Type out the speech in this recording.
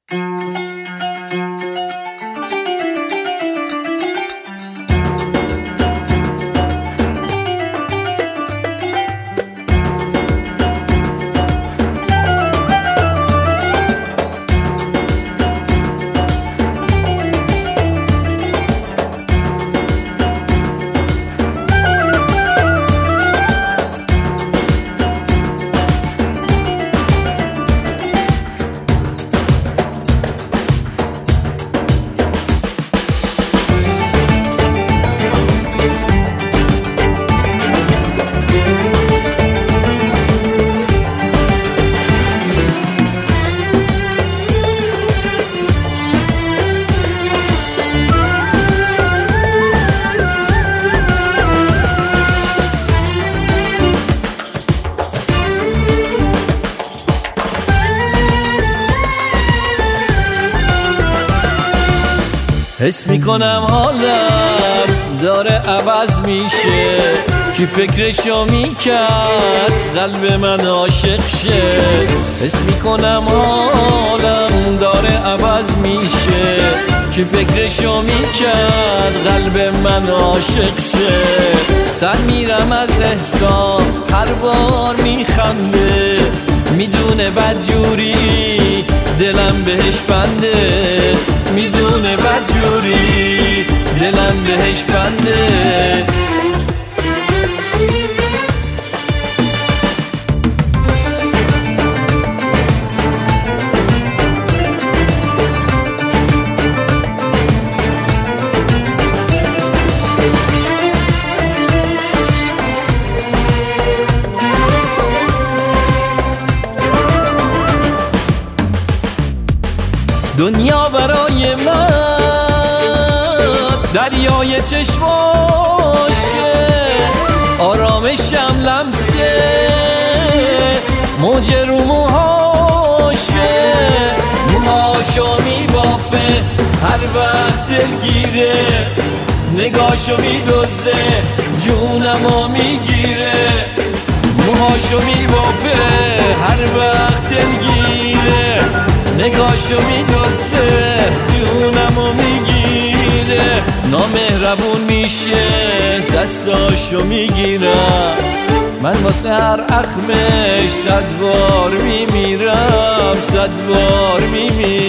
حس میکنم حالم داره عوض میشه، کی فکرشو میکرد قلب من عاشق شه. حس میکنم حالم داره عوض میشه، کی فکرشو میکرد قلب من عاشق شه. سر میرم از احساس هر بار میخنده، میدونه بدجوری دلم بهش بنده، میدونه بدجوری دلم بهش بنده. دنیا برای من دریای چشماشه، آرامشم لمسه موج رو موهاشه. موهاشو میبافه هر وقت دلگیره، نگاهشو میدوزه جونمو میگیره. موهاشو میبافه هر وقت دلگیره، نگاهشو میدوزه جونمو میگیره. نامهربون میشه دستاشو میگیرم، من واسه هر اخمش 100 بار میمیرم، 100 بار میمیرم.